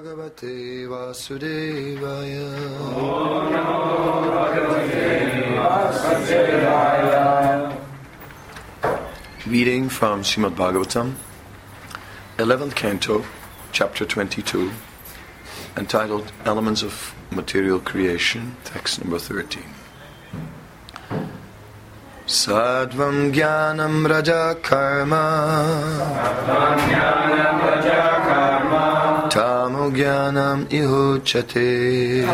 Bhagavate Vasudevaya. Om Namo Bhagavate Vasudevaya. Reading from Srimad Bhagavatam, 11th Canto, Chapter 22, entitled Elements of Material Creation, text number 13. Sadvam Jnanam Raja Karma Tamo Jnanam Ihuchate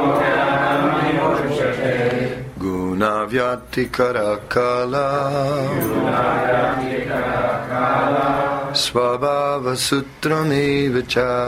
Guna Vyati Karakala Swabhava Sutrameva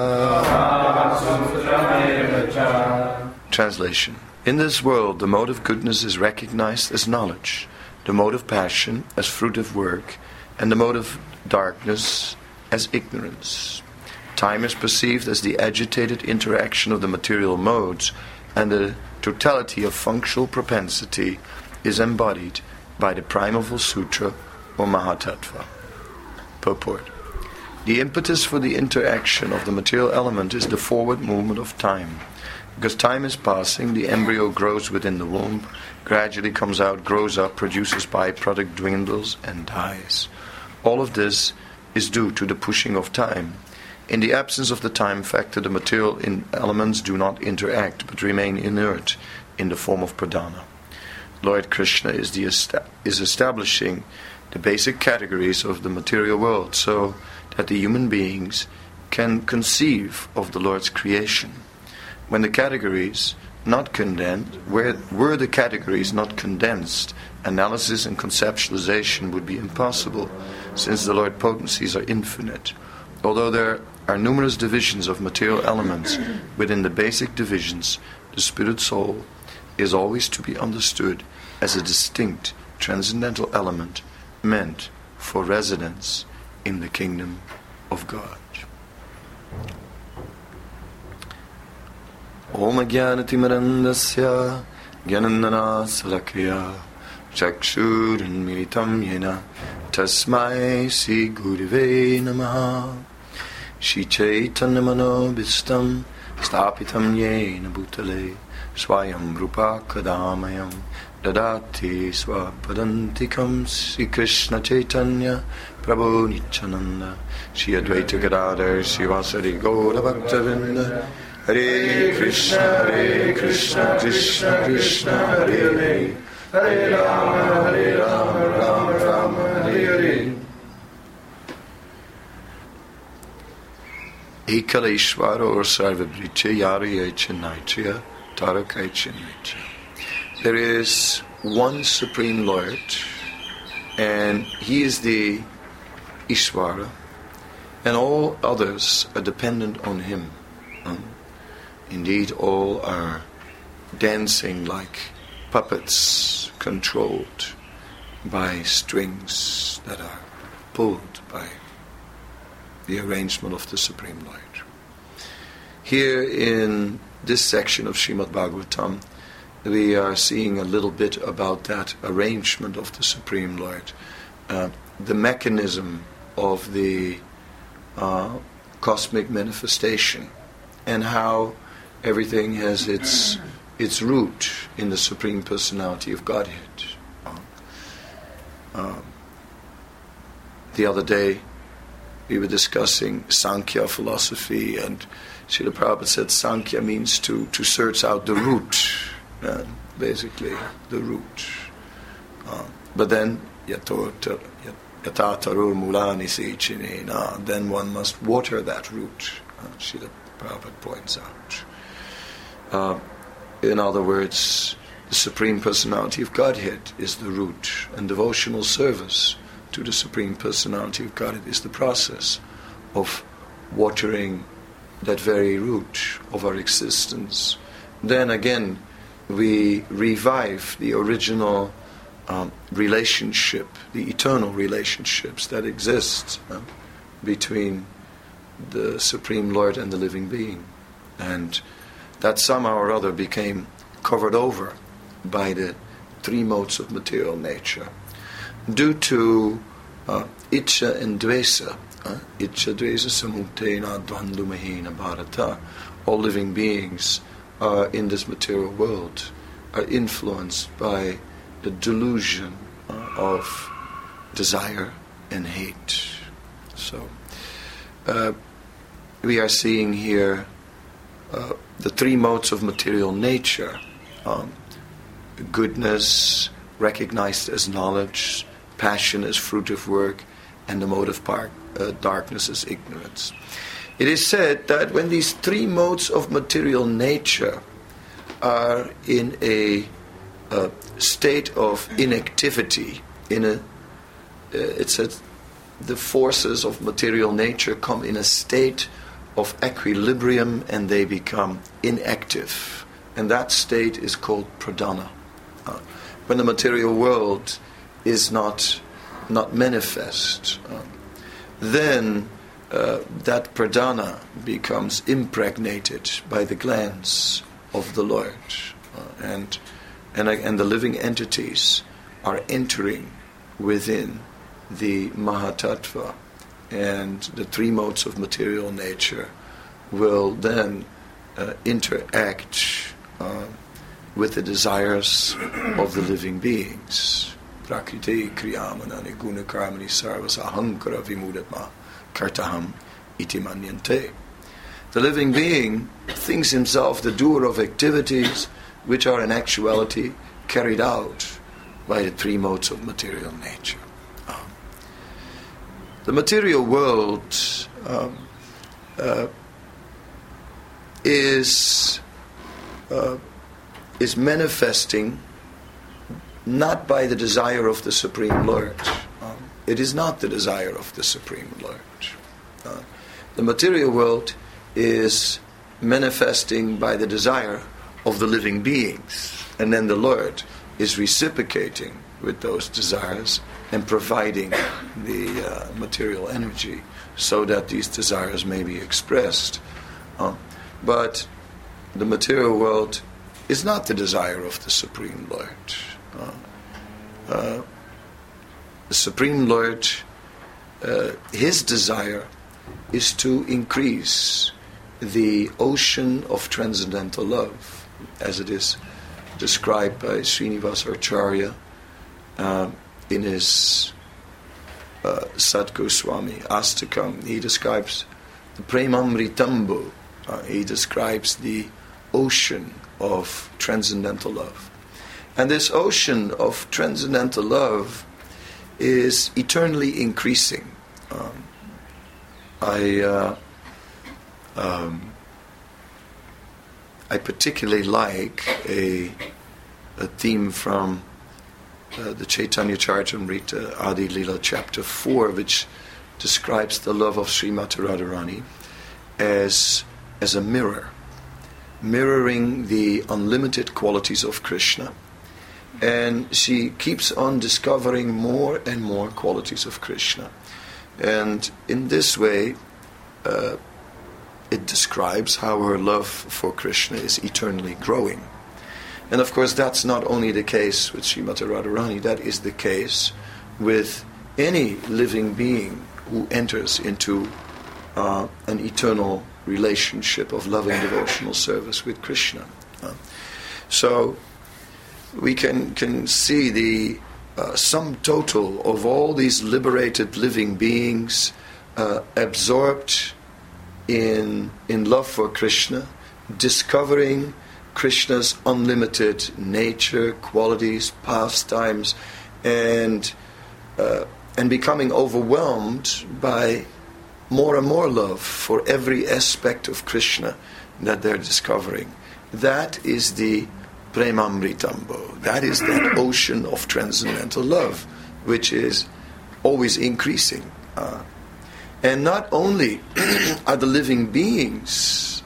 Cha. Translation. In this world, the mode of goodness is recognized as knowledge, the mode of passion as fruit of work, and the mode of darkness as ignorance. Time is perceived as the agitated interaction of the material modes, and the totality of functional propensity is embodied by the Primeval Sutra or Mahatattva. Purport. The impetus for the interaction of the material element is the forward movement of time. Because time is passing, the embryo grows within the womb, gradually comes out, grows up, produces byproduct, dwindles, and dies. All of this is due to the pushing of time. In the absence of the time factor, the material elements do not interact, but remain inert in the form of pradhana. Lord Krishna is establishing the basic categories of the material world so that the human beings can conceive of the Lord's creation. When the categories not condensed, were the categories not condensed, analysis and conceptualization would be impossible, since the Lord potencies are infinite. Although there are numerous divisions of material elements, within the basic divisions, the spirit soul is always to be understood as a distinct transcendental element meant for residence in the kingdom of God. Om Jnanatimirandasya Jnanandana Salakya Chakshurunmilitam Yena Tasmai Sri Gurave Namaha Shri Chaitanya Manobhistam Stapitam Yena Bhutale Swayam Rupa Kadamayam Dadati Swapadantikam Sri Krishna Chaitanya Prabhu Nityananda Shri Advaita Gadadhar Srivasari Gaura Bhaktavinda Hare Krishna, Krishna Krishna, Hare Hare, Hare Rama, Rama Rama, Hare Hare. Ekala Ishvara or Sarvabhricha Yari Echanaitriya Tarakaichanicha. There is one Supreme Lord, and He is the Ishvara, and all others are dependent on Him. Indeed, all are dancing like puppets controlled by strings that are pulled by the arrangement of the Supreme Lord. Here in this section of Srimad Bhagavatam, we are seeing a little bit about that arrangement of the Supreme Lord, the mechanism of the cosmic manifestation, and how everything has its root in the Supreme Personality of Godhead. The other day, we were discussing Sankhya philosophy, and Srila Prabhupada said Sankhya means to search out the root, basically the root. But then, yata tarur mulani sechine, then one must water that root, Srila Prabhupada points out. In other words, the Supreme Personality of Godhead is the root, and devotional service to the Supreme Personality of Godhead is the process of watering that very root of our existence. Then again, we revive the original relationship, the eternal relationships that exist between the Supreme Lord and the living being. And that somehow or other became covered over by the three modes of material nature. Due to Icha and Dvesa, Ichadvesa samutena dvandumahina bharata. All living beings in this material world are influenced by the delusion of desire and hate. So we are seeing here the three modes of material nature: goodness, recognized as knowledge; passion as fruit of work; and the mode of darkness as ignorance. It is said that when these three modes of material nature are in a state of inactivity, it said the forces of material nature come in a state of equilibrium and they become inactive. And that state is called pradana. When the material world is not manifest, then that pradana becomes impregnated by the glands of the Lord, and the living entities are entering within the Mahatattva, and the three modes of material nature will then interact with the desires of the living beings. Prakriti kriyamanani gunakarmani sarvas ahankara vimudatma kartaham iti manyante. The living being thinks himself the doer of activities which are in actuality carried out by the three modes of material nature. The material world is manifesting not by the desire of the Supreme Lord. It is not the desire of the Supreme Lord. The material world is manifesting by the desire of the living beings, and then the Lord is reciprocating with those desires and providing the material energy so that these desires may be expressed. But the material world is not the desire of the Supreme Lord. The Supreme Lord, his desire is to increase the ocean of transcendental love, as it is described by Srinivasa Acharya in his Sat Goswami Astakam. He describes the Premamritambu. He describes the ocean of transcendental love. And this ocean of transcendental love is eternally increasing. I particularly like a theme from the Chaitanya Charitamrita Adi Lila chapter 4, which describes the love of Srimati Radharani as a mirror, mirroring the unlimited qualities of Krishna. And she keeps on discovering more and more qualities of Krishna. And in this way, it describes how her love for Krishna is eternally growing. And of course, that's not only the case with Srimati Radharani, that is the case with any living being who enters into an eternal relationship of loving devotional service with Krishna. So we can see the sum total of all these liberated living beings absorbed in love for Krishna, discovering Krishna's unlimited nature, qualities, pastimes, and becoming overwhelmed by more and more love for every aspect of Krishna that they're discovering. That is the Premamritambo. That is that ocean of transcendental love, which is always increasing. And not only are the living beings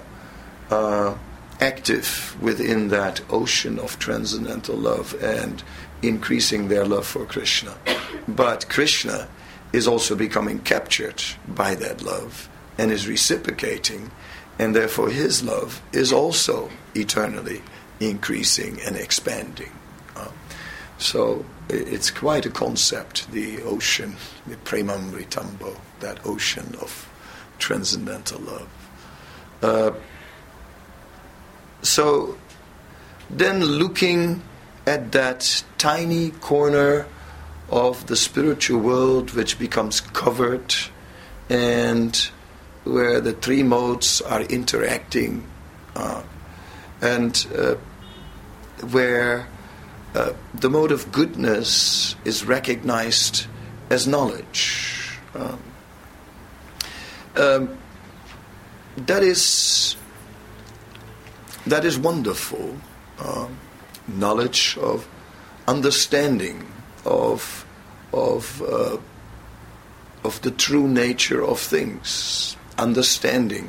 active within that ocean of transcendental love and increasing their love for Krishna, but Krishna is also becoming captured by that love and is reciprocating, and therefore his love is also eternally increasing and expanding. So it's quite a concept, the ocean, the Premamritambo, that ocean of transcendental love. So then looking at that tiny corner of the spiritual world which becomes covered and where the three modes are interacting and where the mode of goodness is recognized as knowledge. That is wonderful. Knowledge of understanding of the true nature of things, understanding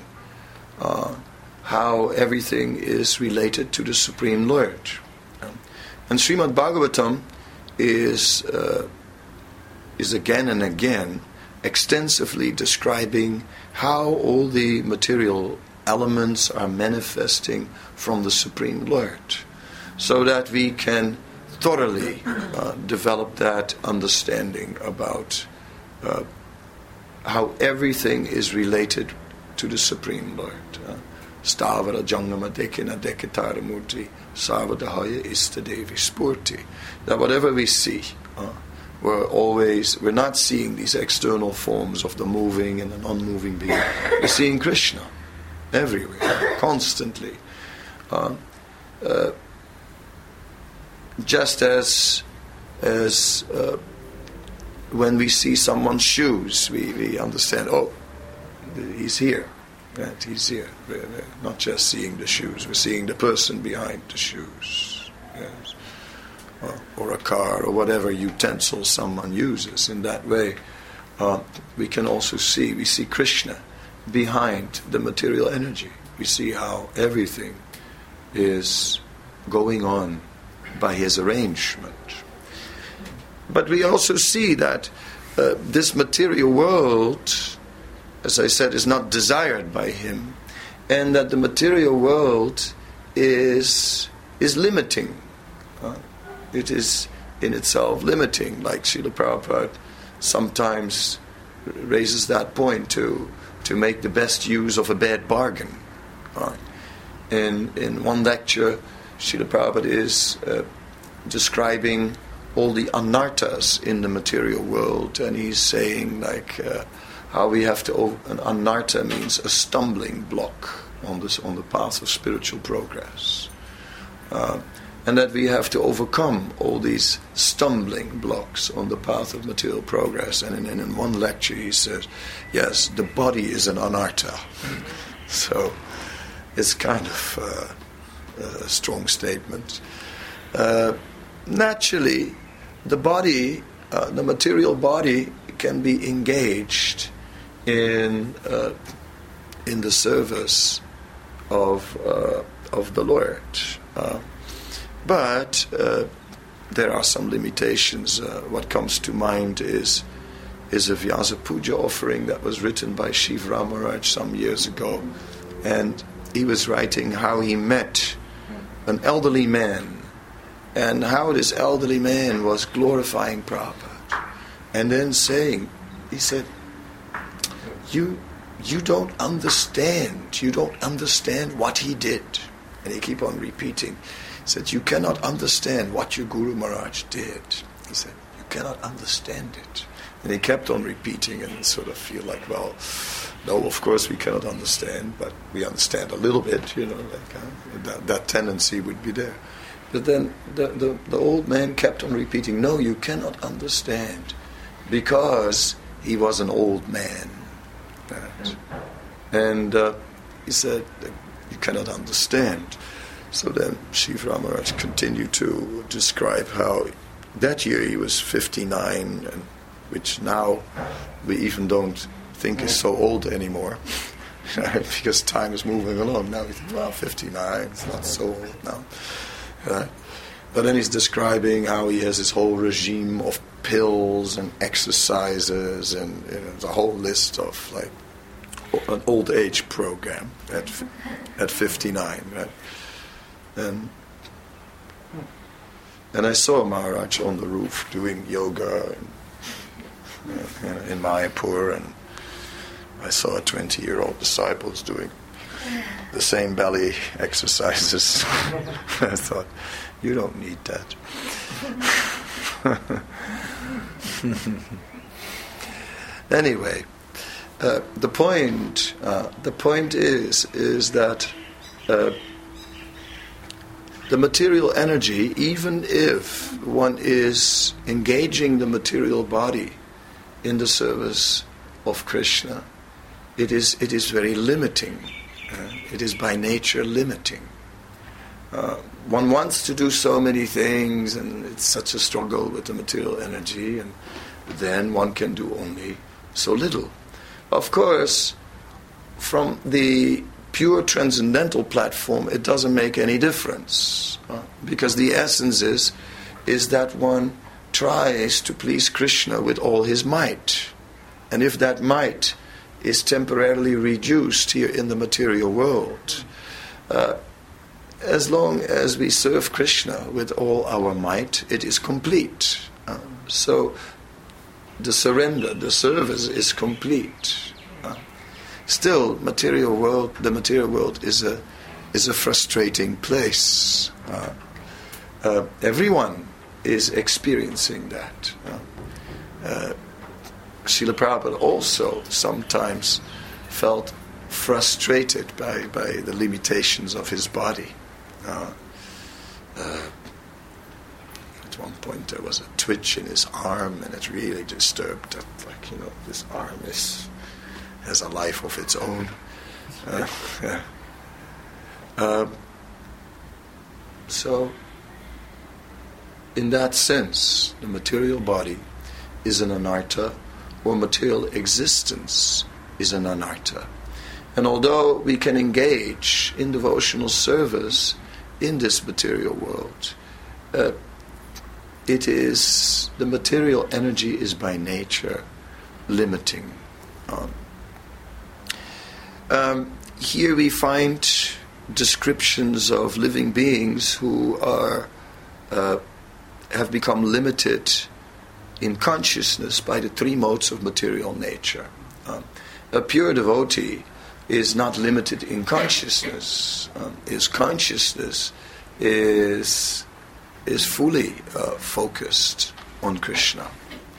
how everything is related to the Supreme Lord. And Srimad Bhagavatam is again and again extensively describing how all the material elements are manifesting from the Supreme Lord, so that we can thoroughly develop that understanding about how everything is related to the Supreme Lord. Stavara Jangama Dekina Dekitara Murti Savadahaya Istadevi Spurti. That whatever we see, we're not seeing these external forms of the moving and the non-moving being. We're seeing Krishna everywhere, constantly. Just as when we see someone's shoes, we understand, oh, he's here. Right? He's here. We're not just seeing the shoes, we're seeing the person behind the shoes. Yes. Or a car, or whatever utensil someone uses. In that way, we can also we see Krishna behind the material energy. We see how everything is going on by his arrangement. But we also see that this material world, as I said, is not desired by him, and that the material world is limiting. It is in itself limiting, like Srila Prabhupada sometimes raises that point to make the best use of a bad bargain. In one lecture, Srila Prabhupada is describing all the anarthas in the material world, and he's saying how we have to an anartha means a stumbling block on the path of spiritual progress, and that we have to overcome all these stumbling blocks on the path of material progress. And in one lecture he says, yes, the body is an anartha. So it's kind of a strong statement. Naturally, the body, the material body, can be engaged in the service of the Lord, but there are some limitations. What comes to mind is a Vyasa Puja offering that was written by Shiv Ramaraj some years ago, and he was writing how he met an elderly man, and how this elderly man was glorifying Prabhupada, and then he said, you don't understand what he did. And he keep on repeating. He said, you cannot understand what your Guru Maharaj did. He said, you cannot understand it. And he kept on repeating, and sort of feel like, well, no, of course we cannot understand, but we understand a little bit, that tendency would be there. But then the old man kept on repeating, no, you cannot understand, because he was an old man. Right? And he said, you cannot understand. So then Shiv Ramaraj continued to describe how that year he was 59, and which now we even don't think is so old anymore, because time is moving along. Now we think, well, 59, it's not so old now. Right? But then he's describing how he has this whole regime of pills and exercises, and the whole list of an old age program at 59, right? And I saw Maharaj on the roof doing yoga in Mayapur, and I saw 20-year-old disciples doing the same belly exercises. I thought, you don't need that. Anyway, the point is that the material energy, even if one is engaging the material body in the service of Krishna, it is very limiting. It is by nature limiting. One wants to do so many things, and it's such a struggle with the material energy, and then one can do only so little. Of course, from the pure transcendental platform, it doesn't make any difference, because the essence is that one tries to please Krishna with all his might. And if that might is temporarily reduced here in the material world, as long as we serve Krishna with all our might, it is complete. So the surrender, the service is complete. Still, the material world is a frustrating place. Everyone is experiencing that. Srila Prabhupada also sometimes felt frustrated by the limitations of his body. At one point there was a twitch in his arm, and it really disturbed that, this arm has a life of its own. So, in that sense, the material body is an anartha, or material existence is an anartha. And although we can engage in devotional service in this material world, the material energy is by nature limiting. Here we find descriptions of living beings who have become limited in consciousness by the three modes of material nature. A pure devotee is not limited in consciousness. His consciousness is fully focused on Krishna.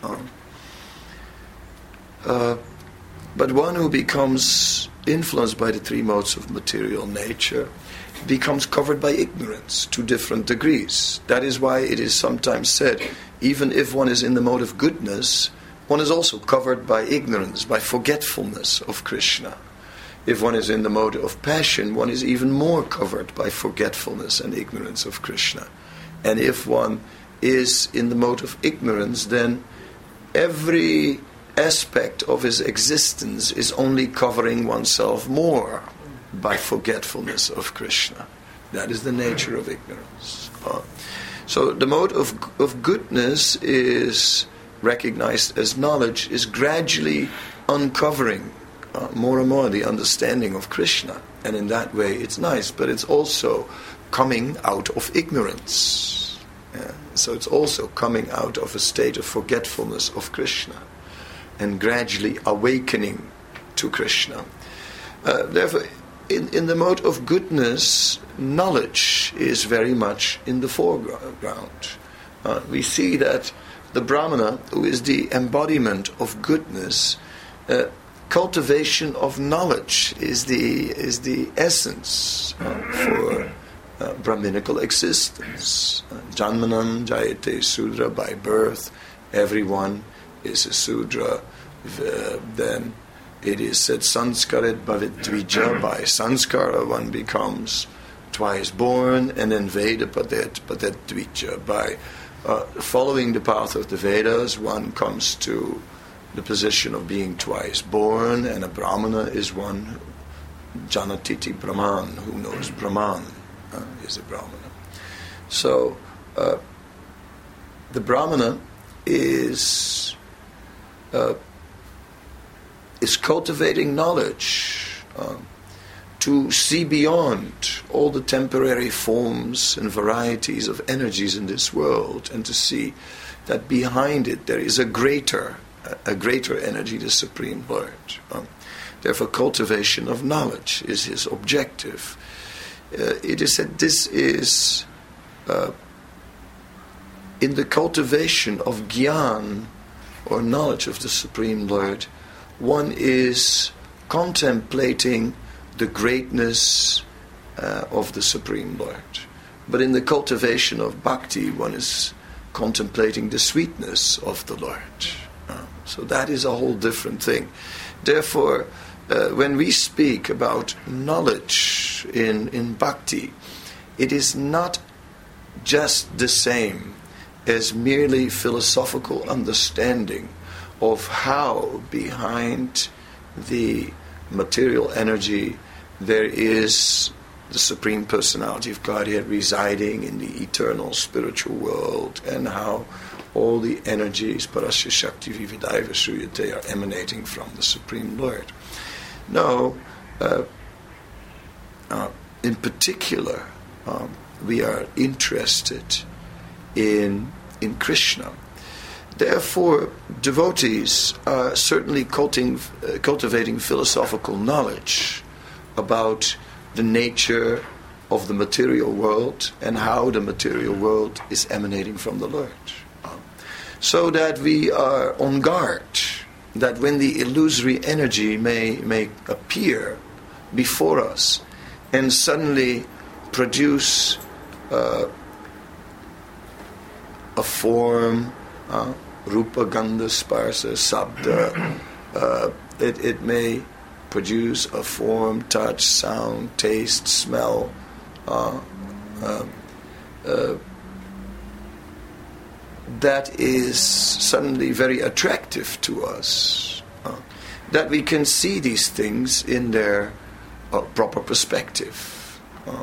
But one who becomes influenced by the three modes of material nature becomes covered by ignorance to different degrees. That is why it is sometimes said, even if one is in the mode of goodness, one is also covered by ignorance, by forgetfulness of Krishna. If one is in the mode of passion, one is even more covered by forgetfulness and ignorance of Krishna. And if one is in the mode of ignorance, then every aspect of his existence is only covering oneself more by forgetfulness of Krishna. That is the nature of ignorance. So the mode of goodness is recognized as knowledge, is gradually uncovering more and more the understanding of Krishna. And in that way it's nice, but it's also coming out of ignorance. So it's also coming out of a state of forgetfulness of Krishna and gradually awakening to Krishna. Therefore, in the mode of goodness, knowledge is very much in the foreground. We see that the Brahmana, who is the embodiment of goodness, cultivation of knowledge is the essence for Brahminical existence. Janmanam jayate Sudra, by birth, everyone is a Sudra. Then it is said, sanskarit bhavit dvija, by sanskara one becomes twice born, and then Veda padet dvija. By following the path of the Vedas, one comes to the position of being twice born, and a Brahmana is one, Janatiti Brahman, who knows Brahman, is a Brahmana. So, the Brahmana is cultivating knowledge to see beyond all the temporary forms and varieties of energies in this world, and to see that behind it there is a greater energy, the Supreme Lord. Therefore, cultivation of knowledge is his objective. It is said this is in the cultivation of Gyan, or knowledge of the Supreme Lord, one is contemplating the greatness of the Supreme Lord. But in the cultivation of bhakti, one is contemplating the sweetness of the Lord. So that is a whole different thing. Therefore, when we speak about knowledge in bhakti, it is not just the same as merely philosophical understanding of how behind the material energy there is the Supreme Personality of Godhead residing in the eternal spiritual world, and how all the energies, Parasya Shakti Vividaiva Shruyate, are emanating from the Supreme Lord. No, in particular, we are interested in Krishna. Therefore, devotees are certainly cultivating philosophical knowledge about the nature of the material world and how the material world is emanating from the Lord. So that we are on guard, that when the illusory energy may appear before us and suddenly produce a form, Rupa, Gandha, Sparsa, Sabda, it may produce a form, touch, sound, taste, smell, that is suddenly very attractive to us, that we can see these things in their proper perspective.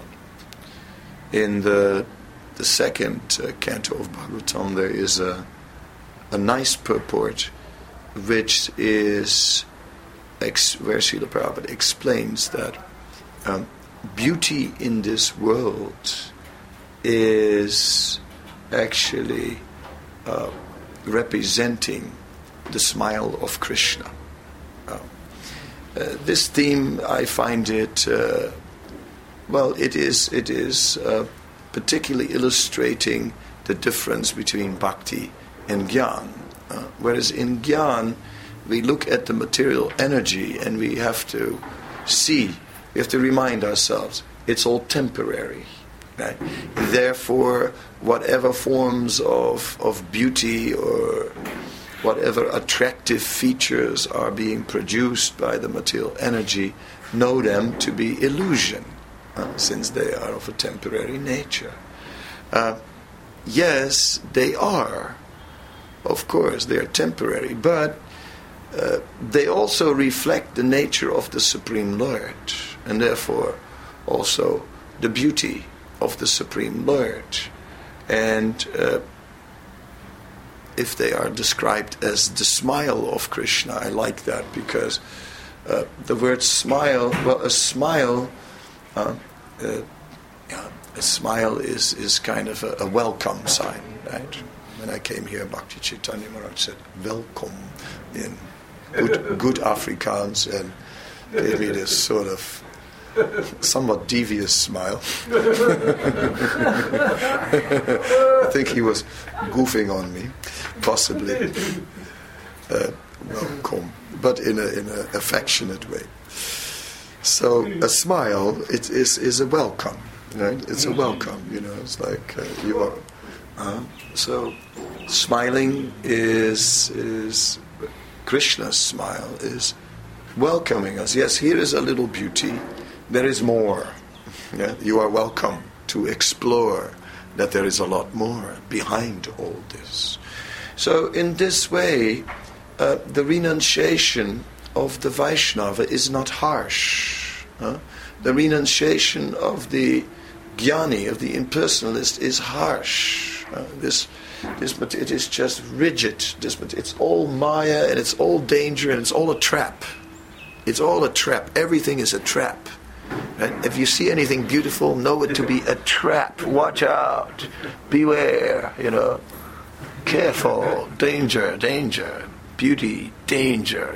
In the second canto of Bhagavatam, there is a nice purport which is where Srila Prabhupada explains that beauty in this world is actually representing the smile of Krishna. This theme, I find it it is particularly illustrating the difference between bhakti and gyan. Whereas in gyan, we look at the material energy and we have to remind ourselves, it's all temporary. Right? Therefore, whatever forms of beauty or whatever attractive features are being produced by the material energy, know them to be illusion, since they are of a temporary nature. Yes, they are. Of course, they are temporary, but they also reflect the nature of the Supreme Lord, and therefore also the beauty of the Supreme Lord. And if they are described as the smile of Krishna, I like that, because the word smile, a smile is kind of a welcome sign, right? When I came here, Bhakti Chaitanya Maharaj said, welcome, in good Afrikaans, and gave me this sort of somewhat devious smile. I think he was goofing on me, possibly. Welcome, but in an affectionate way. So a smile, it is a welcome, right? It's a welcome, it's like you are. So smiling is Krishna's smile is welcoming us. Yes, here is a little beauty. There is more. Yeah? You are welcome to explore that there is a lot more behind all this. So in this way, the renunciation of the Vaishnava is not harsh. The renunciation of the Jnani, of the impersonalist, is harsh. But it is just rigid. It's all Maya, and it's all danger, and it's all a trap. It's all a trap. Everything is a trap. And if you see anything beautiful, know it to be a trap. Watch out. Beware, Careful. Danger, danger. Beauty, danger,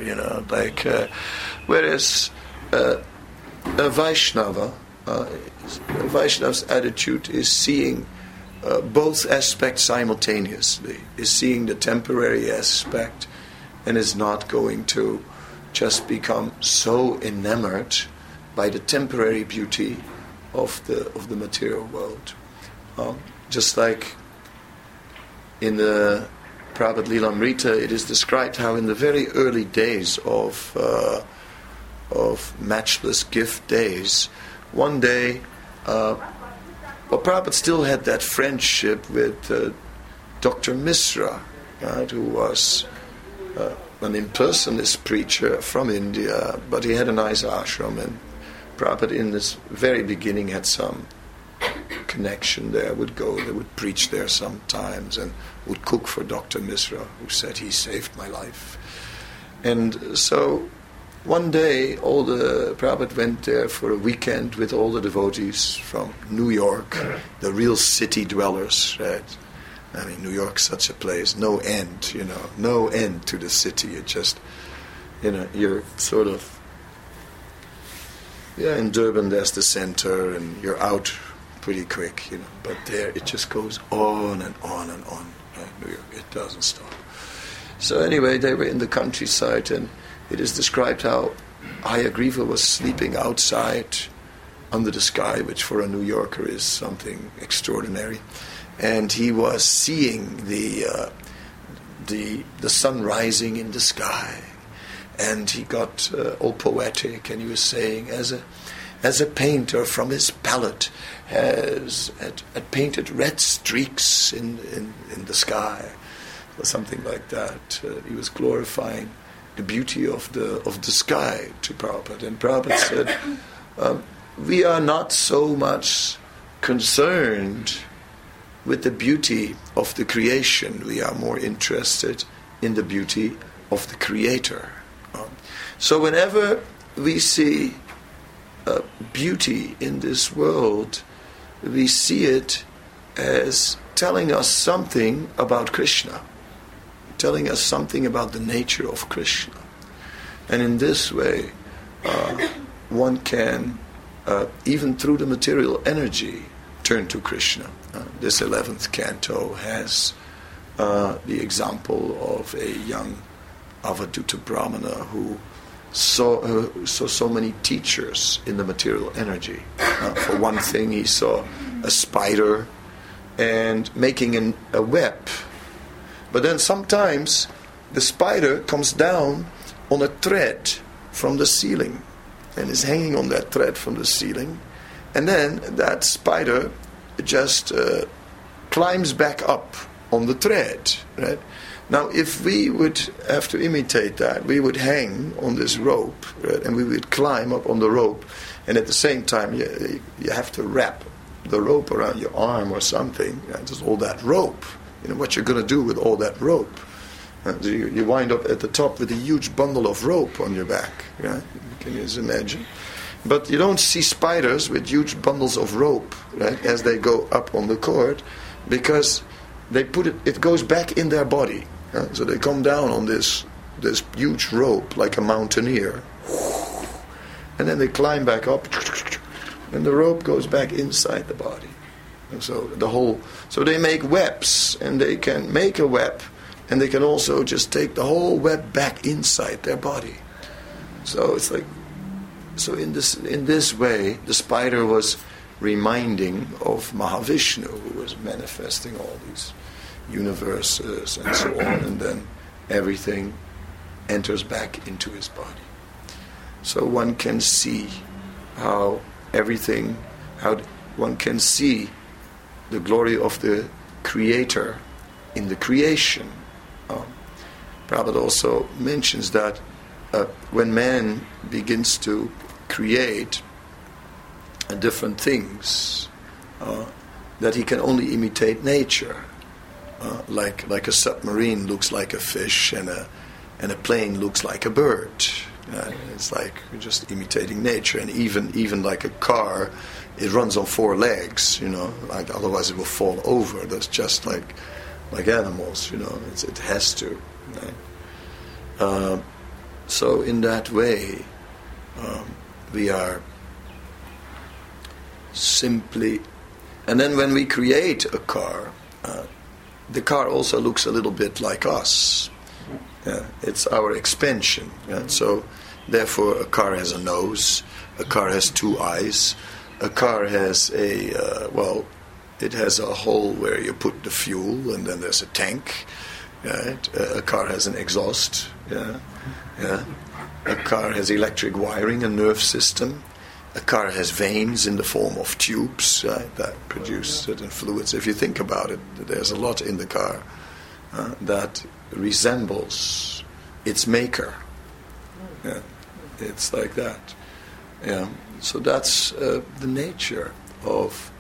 whereas a Vaishnava, Vaishnava's attitude is seeing both aspects simultaneously, is seeing the temporary aspect, and is not going to just become so enamored by the temporary beauty of the material world. Just like in the Prabhupada Lilamrita, it is described how in the very early days of matchless gift days, one day, Prabhupada still had that friendship with Dr. Misra, right, who was an impersonalist preacher from India, but he had a nice ashram, and Prabhupada in this very beginning had some connection there, would go, they would preach there sometimes, and would cook for Dr. Misra, who said he saved my life. And so one day Prabhupada went there for a weekend with all the devotees from New York, the real city dwellers, right? I mean, New York's such a place, no end, no end to the city. It just, you're sort of, in Durban there's the center, and you're out pretty quick, but there it just goes on and on and on. Right? New York, it doesn't stop. So anyway, they were in the countryside, and it is described how Hayagriva was sleeping outside under the sky, which for a New Yorker is something extraordinary. And he was seeing the sun rising in the sky, and he got all poetic, and he was saying, as a painter from his palette had painted red streaks in the sky, or something like that. He was glorifying the beauty of the sky to Prabhupada, and Prabhupada said, we are not so much concerned with the beauty of the creation. We are more interested in the beauty of the Creator. So whenever we see beauty in this world, we see it as telling us something about Krishna, telling us something about the nature of Krishna. And in this way, one can, even through the material energy, turn to Krishna. This 11th canto has the example of a young Avaduta Brahmana who saw so many teachers in the material energy. For one thing, he saw a spider and making a web. But then sometimes the spider comes down on a thread from the ceiling and is hanging on that thread from the ceiling, and then that spider just climbs back up on the thread, right? Now, if we would have to imitate that, we would hang on this rope, right? And we would climb up on the rope, and at the same time you have to wrap the rope around your arm or something, right? Just all that rope. What you're going to do with all that rope. You wind up at the top with a huge bundle of rope on your back, right? Can you just imagine? But you don't see spiders with huge bundles of rope, right, as they go up on the cord, because they it goes back in their body. So they come down on this huge rope like a mountaineer, and then they climb back up, and the rope goes back inside the body. And so they make webs, and they can make a web, and they can also just take the whole web back inside their body. So it's like, in this way, the spider was reminding of Mahavishnu, who was manifesting all these universes and so on, and then everything enters back into his body. So one can see how one can see the glory of the Creator in the creation. Prabhupada also mentions that when man begins to create different things, that he can only imitate nature. Like a submarine looks like a fish, and a plane looks like a bird. It's like we're just imitating nature, and even like a car, it runs on 4 legs, like otherwise it will fall over. That's just like animals, it has to. Right? So in that way, we are simply, and then when we create a car, the car also looks a little bit like us. It's our expansion. So therefore a car has a nose, a car has 2 eyes, a car has it has a hole where you put the fuel, and then there's a tank. Right? A car has an exhaust. A car has electric wiring, a nerve system. A car has veins in the form of tubes, right, that produce certain fluids. If you think about it, there's a lot in the car that resembles its maker. It's like that. So that's the nature of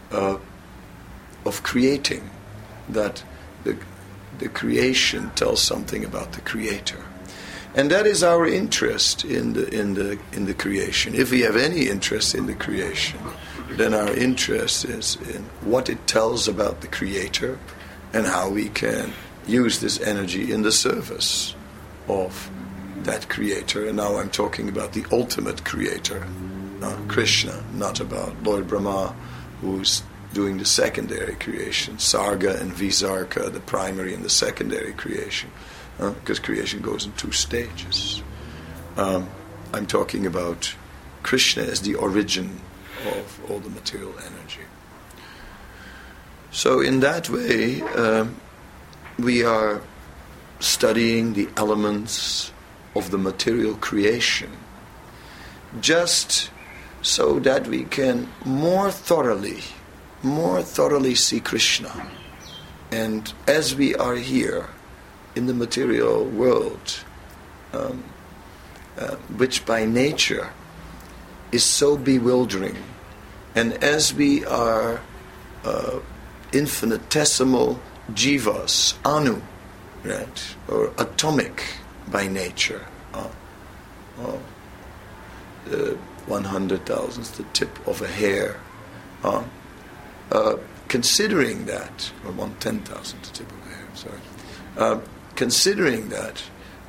creating. That the creation tells something about the creator. And that is our interest in the creation. If we have any interest in the creation, then our interest is in what it tells about the creator and how we can use this energy in the service of that creator. And now I'm talking about the ultimate creator, Krishna, not about Lord Brahma, who's doing the secondary creation, Sarga and Visarga, the primary and the secondary creation. Because creation goes in 2 stages. I'm talking about Krishna as the origin of all the material energy. So in that way, we are studying the elements of the material creation, just so that we can more thoroughly see Krishna. And as we are here, in the material world, which by nature is so bewildering, and as we are infinitesimal jivas, anu, right, or atomic by nature, 100,000th the tip of a hair, considering that, or 1/10,000th the tip of a hair, sorry. Considering that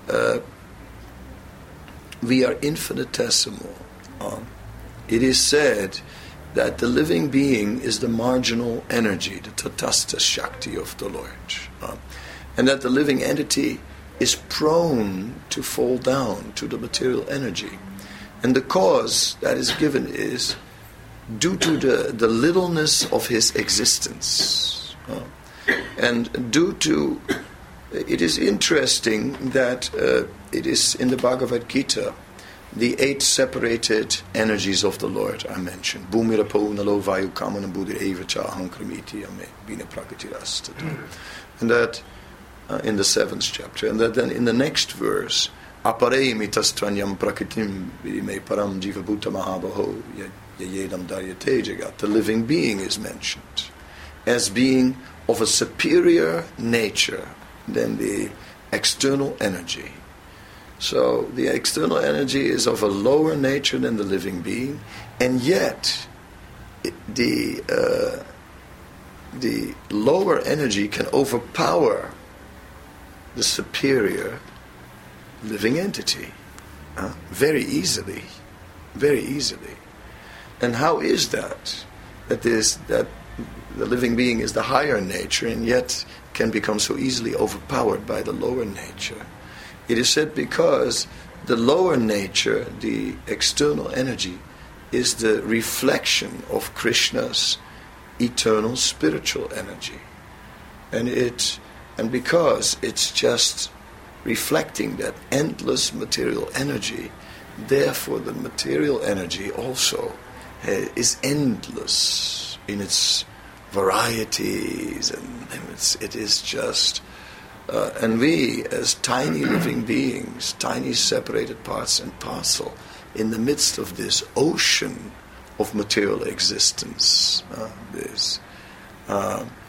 we are infinitesimal, it is said that the living being is the marginal energy, the tatastha shakti of the Lord, and that the living entity is prone to fall down to the material energy. And the cause that is given is due to the littleness of his existence, and due to. It is interesting that it is in the Bhagavad Gita, the 8 separated energies of the Lord are mentioned. Bhumirapo nalo vayu kamana buddhi eva cha ahankramiti ame bina prakritirastata. And that in the 7th chapter. And that then in the next verse, apare mitastvanyam prakritim vidime param jiva bhuta mahabaho yayedam daryate jagat. The living being is mentioned as being of a superior nature than the external energy. So the external energy is of a lower nature than the living being, and yet the lower energy can overpower the superior living entity very easily. And how is that? That the living being is the higher nature, and yet can become so easily overpowered by the lower nature. It is said because the lower nature, the external energy, is the reflection of Krishna's eternal spiritual energy. And because it's just reflecting that endless material energy, therefore the material energy also is endless in its varieties, and it is just and we as tiny living beings, tiny separated parts and parcel in the midst of this ocean of material existence, this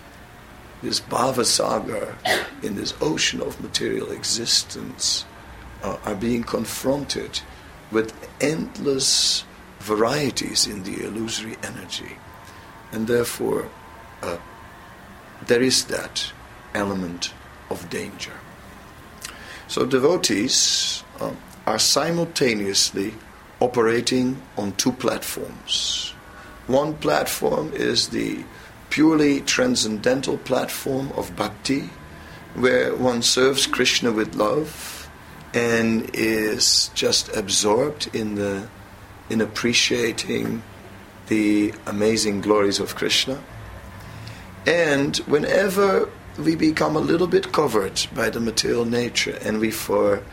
Bhavasagar, in this ocean of material existence, are being confronted with endless varieties in the illusory energy. And therefore, there is that element of danger. So devotees are simultaneously operating on two platforms. One platform is the purely transcendental platform of bhakti, where one serves Krishna with love and is just absorbed in appreciating the amazing glories of Krishna. And whenever we become a little bit covered by the material nature and we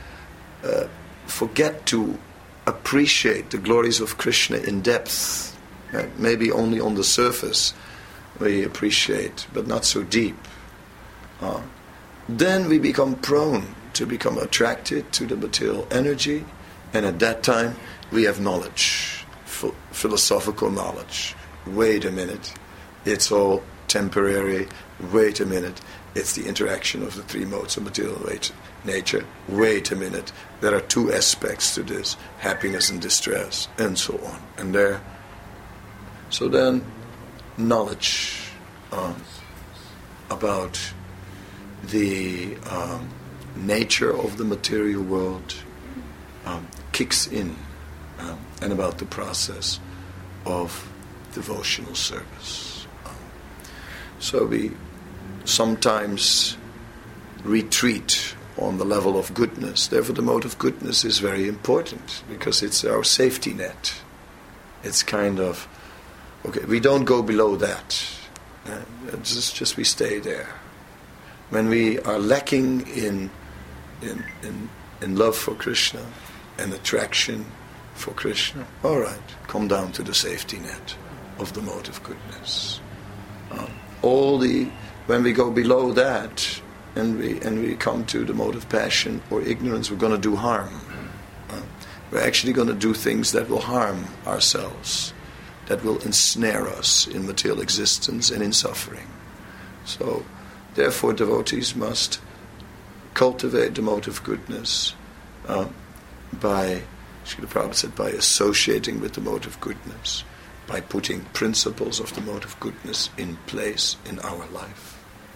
forget to appreciate the glories of Krishna in depth, maybe only on the surface we appreciate, but not so deep, then we become prone to become attracted to the material energy, and at that time we have knowledge, philosophical knowledge. Wait a minute, it's all temporary. Wait a minute, it's the interaction of the three modes of material nature. Wait a minute, there are two aspects to this, happiness and distress, and so on. And so then knowledge about the nature of the material world kicks in, and about the process of devotional service. So we sometimes retreat on the level of goodness. Therefore the mode of goodness is very important, because it's our safety net. It's kind of, okay, we don't go below that. It's just we stay there. When we are lacking in love for Krishna and attraction for Krishna, all right, come down to the safety net of the mode of goodness. When we go below that and we come to the mode of passion or ignorance, we're going to do harm. We're actually going to do things that will harm ourselves, that will ensnare us in material existence and in suffering. So, therefore, devotees must cultivate the mode of goodness by, Srila Prabhupada said, by associating with the mode of goodness, by putting principles of the mode of goodness in place in our life,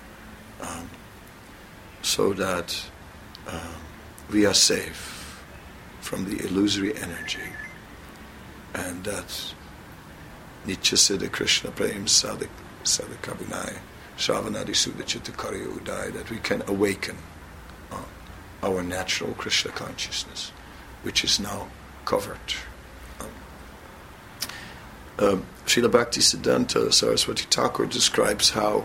so that we are safe from the illusory energy, and that Nitya Siddha Krishna Prem Sadak Kabinai Shravanadi Sudachita Karya Udai, that we can awaken our natural Krishna consciousness, which is now covered. Srila Bhaktisiddhanta Saraswati Thakur describes how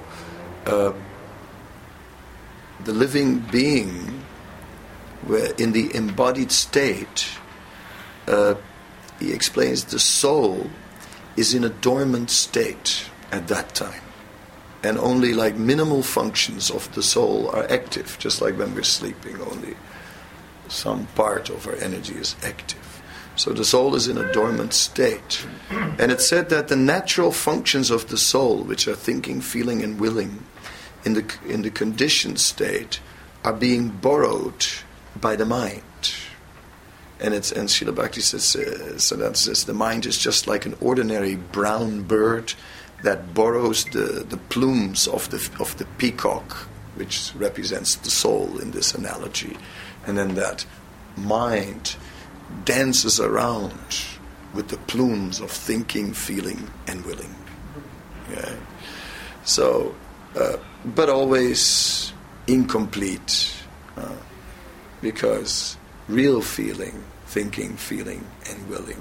the living being, in the embodied state, he explains the soul is in a dormant state at that time, and only like minimal functions of the soul are active, just like when we're sleeping, only some part of our energy is active. So the soul is in a dormant state. And it's said that the natural functions of the soul, which are thinking, feeling, and willing, in the conditioned state, are being borrowed by the mind. And Srila Bhakti says, the mind is just like an ordinary brown bird that borrows the plumes of the peacock, which represents the soul in this analogy. And then that mind dances around with the plumes of thinking, feeling, and willing. Yeah. So, but always incomplete, because real feeling, thinking, feeling, and willing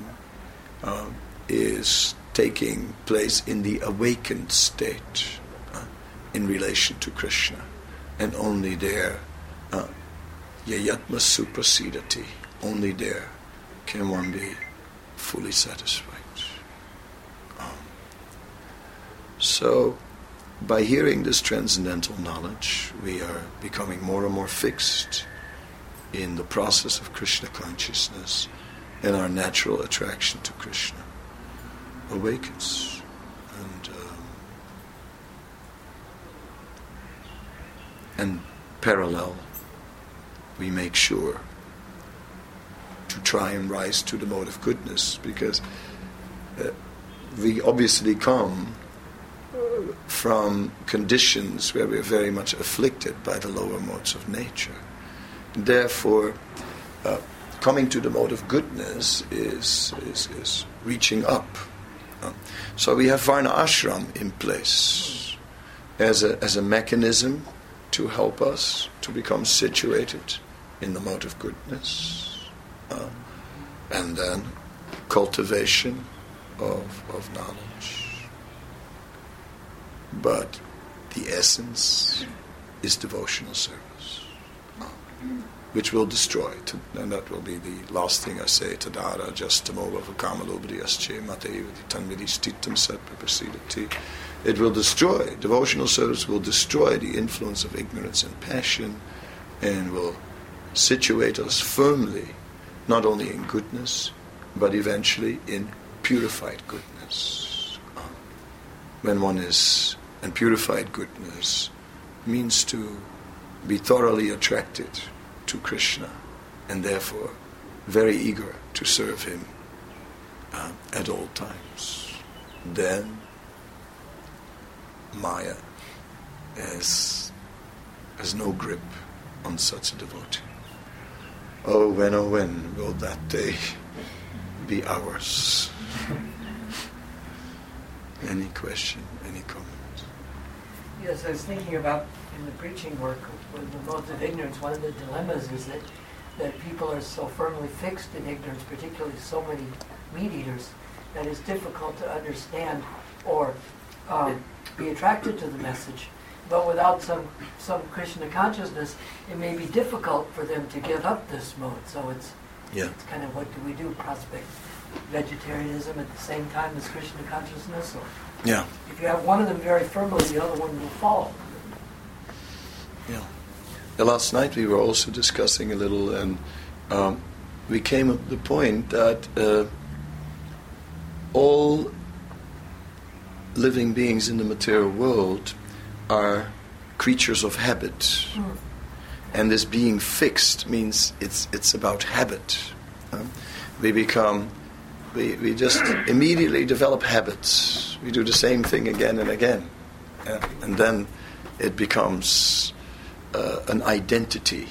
is taking place in the awakened state in relation to Krishna, and only there, yayatma suprasidati, only there can one be fully satisfied. So, by hearing this transcendental knowledge, we are becoming more and more fixed in the process of Krishna consciousness, and our natural attraction to Krishna awakens. And parallel, we make sure try and rise to the mode of goodness, because we obviously come from conditions where we are very much afflicted by the lower modes of nature. Therefore, coming to the mode of goodness is reaching up. So we have Varna Ashram in place as a mechanism to help us to become situated in the mode of goodness, and then cultivation of knowledge. But the essence is devotional service, which will destroy, and that will be the last thing I say, Tadara Jastamova Vakamalobhriyasche Matayavati Tanvidishtitam Satpaprasidati. It will destroy, devotional service will destroy the influence of ignorance and passion, and will situate us firmly, not only in goodness, but eventually in purified goodness. When one is, and purified goodness means to be thoroughly attracted to Krishna, and therefore very eager to serve him at all times. Then Maya has no grip on such a devotee. Oh, when will that day be ours? Any question, any comment? Yes, I was thinking about in the preaching work with the modes of ignorance, one of the dilemmas is that people are so firmly fixed in ignorance, particularly so many meat-eaters, that it's difficult to understand or be attracted to the message. But without some Krishna consciousness, it may be difficult for them to give up this mode. So it's kind of, what do we do? Prospect vegetarianism at the same time as Krishna consciousness? Or if you have one of them very firmly, the other one will follow. Yeah. Last night we were also discussing a little, and we came to the point that all living beings in the material world are creatures of habit. And this being fixed means it's about habit. We just immediately develop habits. We do the same thing again and again. And then it becomes an identity.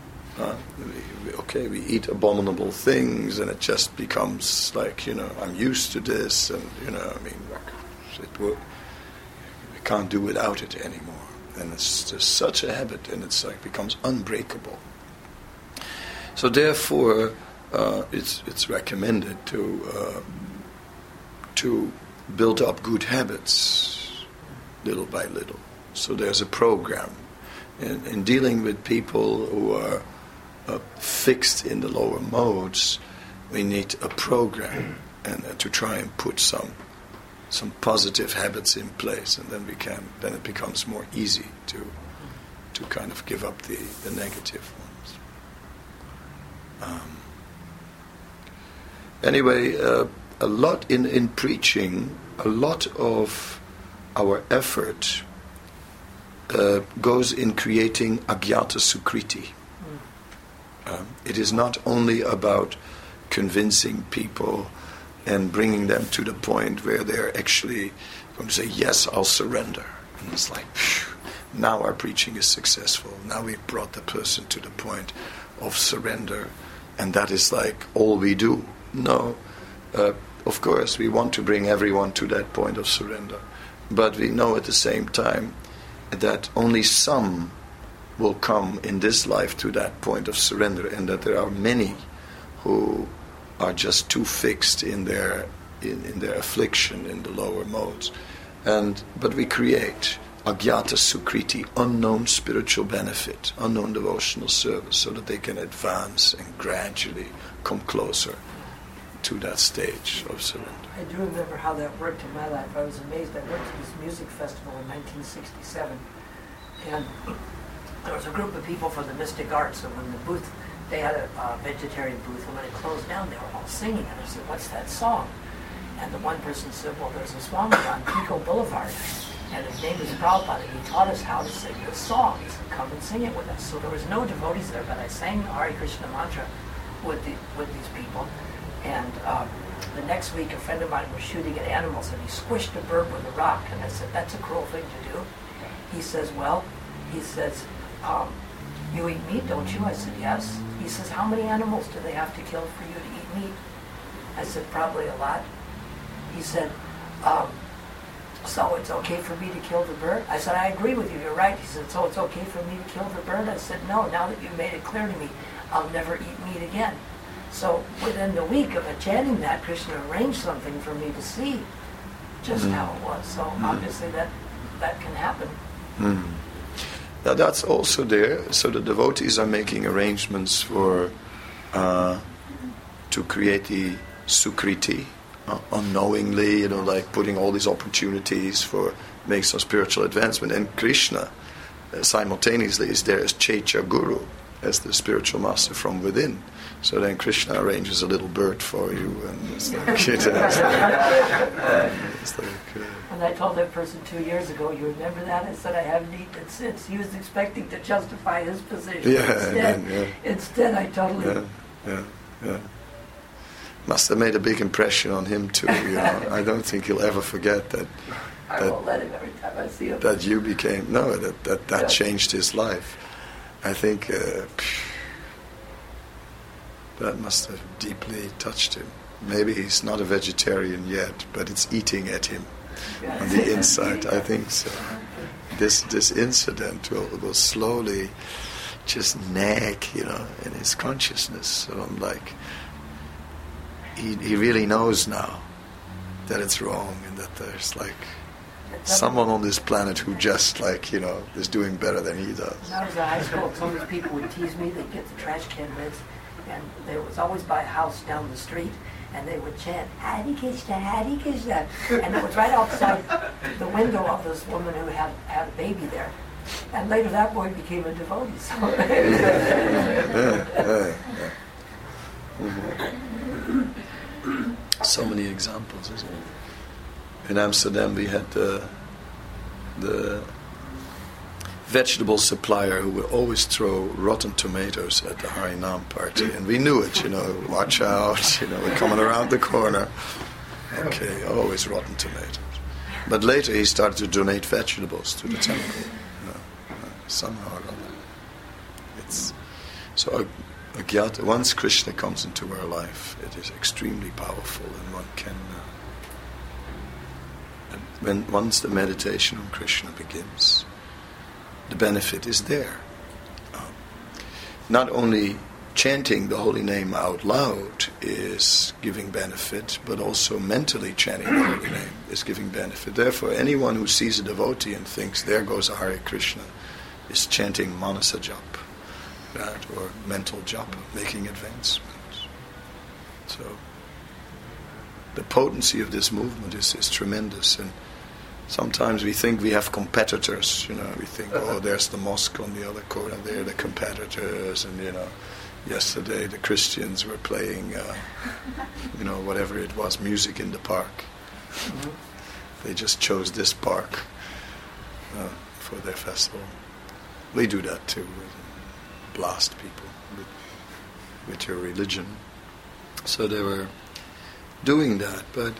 We eat abominable things, and it just becomes like, I'm used to this, and, we can't do without it anymore. And it's just such a habit, and it's like becomes unbreakable. So therefore, it's recommended to build up good habits little by little. So there's a program in dealing with people who are fixed in the lower modes. We need a program and to try and put some positive habits in place, and then it becomes more easy to kind of give up the negative ones. Anyway, a lot in preaching, a lot of our effort goes in creating agyata sukriti. It is not only about convincing people and bringing them to the point where they're actually going to say, yes, I'll surrender. And it's like, now our preaching is successful. Now we've brought the person to the point of surrender, and that is like all we do. No, of course, we want to bring everyone to that point of surrender. But we know at the same time that only some will come in this life to that point of surrender, and that there are many who are just too fixed in their affliction in the lower modes. But we create agyata sukriti, unknown spiritual benefit, unknown devotional service, so that they can advance and gradually come closer to that stage of surrender. I do remember how that worked in my life. I was amazed. I went to this music festival in 1967, and there was a group of people from the Mystic Arts, and when the booth, they had a vegetarian booth, and when it closed down, they were all singing, and I said, what's that song? And the one person said, well, there's a Swami on Pico Boulevard, and his name is Prabhupada, and he taught us how to sing this song. He said, come and sing it with us. So there was no devotees there, but I sang the Hare Krishna mantra with these people. And the next week, a friend of mine was shooting at animals, and he squished a bird with a rock. And I said, "That's a cruel thing to do." He says, "You eat meat, don't you?" I said, "Yes." He says, "How many animals do they have to kill for you to eat meat?" I said, "Probably a lot." He said, "So it's okay for me to kill the bird?" I said, "I agree with you, you're right." He said, "So it's okay for me to kill the bird?" I said, "No, now that you've made it clear to me, I'll never eat meat again." So within the week of chanting that, Krishna arranged something for me to see just how it was. So obviously that can happen. Now that's also there. So the devotees are making arrangements for to create the sukriti, unknowingly, like putting all these opportunities for make some spiritual advancement. And Krishna simultaneously is there as Checha Guru, as the spiritual master from within. So then Krishna arranges a little bird for you, and it's like, And I told that person 2 years ago, "You remember that?" I said, "I haven't eaten it since." He was expecting to justify his position. Instead, I totally... Yeah. Must have made a big impression on him too. I don't think he'll ever forget that. I won't let him every time I see him. That you became that changed his life. I think that must have deeply touched him. Maybe he's not a vegetarian yet, but it's eating at him on the inside. I think so. This incident will slowly just nag, in his consciousness. So I'm like, he really knows now that it's wrong, and that there's someone on this planet who just is doing better than he does. When I was in high school, some of these people would tease me. They'd get the trash can lids, and it was always by a house down the street, and they would chant, "Hare Krishna, Hare Krishna," and it was right outside the window of this woman who had a baby there. And later that boy became a devotee. So many examples, isn't it? In Amsterdam we had the vegetable supplier who would always throw rotten tomatoes at the Harinam party, and we knew it, watch out, we're coming around the corner. Okay, always rotten tomatoes. But later he started to donate vegetables to the temple. Somehow or other. It's so once Krishna comes into our life, it is extremely powerful, and one can once the meditation on Krishna begins, the benefit is there. Not only chanting the holy name out loud is giving benefit, but also mentally chanting the holy name is giving benefit. Therefore, anyone who sees a devotee and thinks, "There goes a Hare Krishna," is chanting Manasa Jap, or mental japa, making advancements. So the potency of this movement is tremendous, and sometimes we think we have competitors. We think, "Oh, there's the mosque on the other corner, they're the competitors," and yesterday the Christians were playing, whatever it was, music in the park. They just chose this park for their festival. We do that too. Blast people with your religion. So they were doing that, but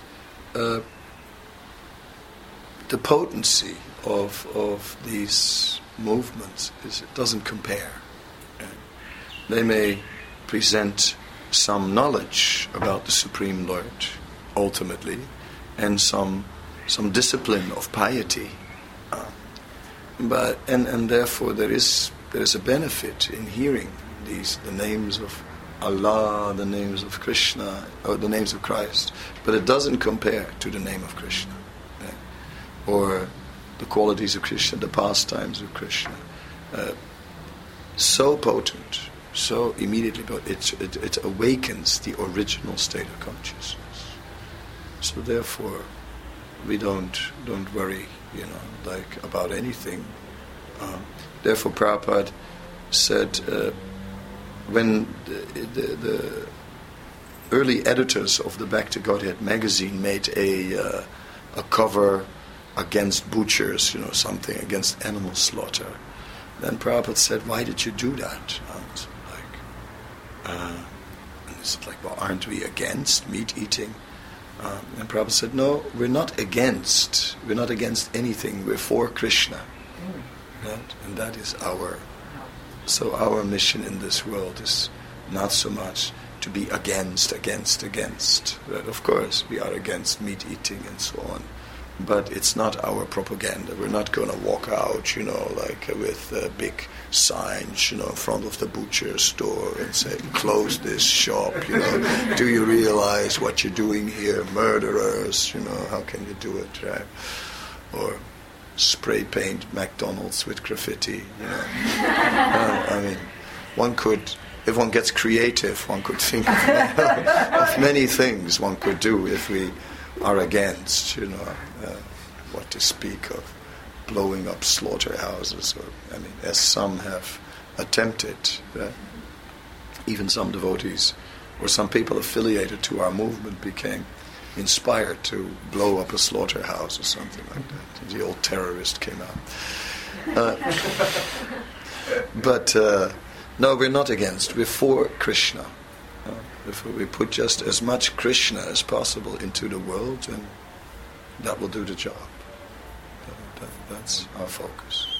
the potency of these movements it doesn't compare. They may present some knowledge about the Supreme Lord, ultimately, and some discipline of piety. But therefore there is a benefit in hearing the names of Allah, the names of Krishna, or the names of Christ, but it doesn't compare to the name of Krishna, or the qualities of Krishna, the pastimes of Krishna. So potent, so immediately, but it awakens the original state of consciousness. So therefore, we don't worry, about anything. Therefore, Prabhupada said, when the early editors of the Back to Godhead magazine made a cover against butchers, something against animal slaughter, then Prabhupada said, "Why did you do that?" is it like, well, aren't we against meat eating? And Prabhupada said, no, we're not against anything. We're for Krishna. Right? And that is our mission in this world is not so much to be against. Right? Of course, we are against meat eating and so on. But it's not our propaganda. We're not going to walk out, with big signs, in front of the butcher store and say, close this shop, Do you realize what you're doing here? Murderers, how can you do it, right? Or spray paint McDonald's with graffiti, one could, if one gets creative, one could think of many things one could do if we are against, what to speak of blowing up slaughterhouses, or as some have attempted. Even some devotees or some people affiliated to our movement became inspired to blow up a slaughterhouse or something like that. The old terrorist came out. But no, we're not against. We're for Krishna. If we put just as much Krishna as possible into the world, then that will do the job. That's our focus.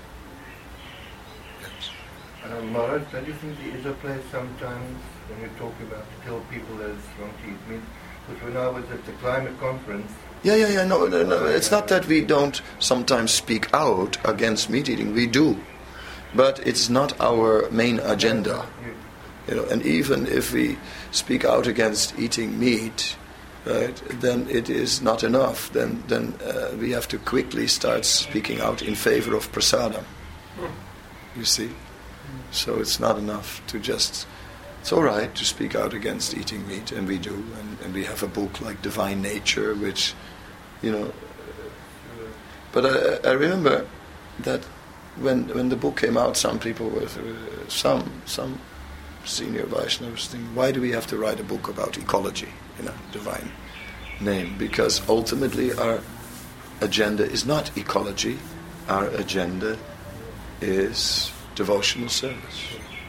Yes. Maharaj, don't you think there is a place sometimes when you talk about to tell people that it's wrong to eat meat? Because when I was at the climate conference... Yeah. No. It's not that we don't sometimes speak out against meat eating. We do. But it's not our main agenda. And even if we speak out against eating meat, right, then it is not enough. Then we have to quickly start speaking out in favor of prasadam. You see? So it's not enough to just... It's all right to speak out against eating meat, and we do. And we have a book like Divine Nature, which, But I remember that when the book came out, some people were... Some senior Vaishnavas think, why do we have to write a book about ecology, divine name? Because ultimately our agenda is not ecology, our agenda is devotional service.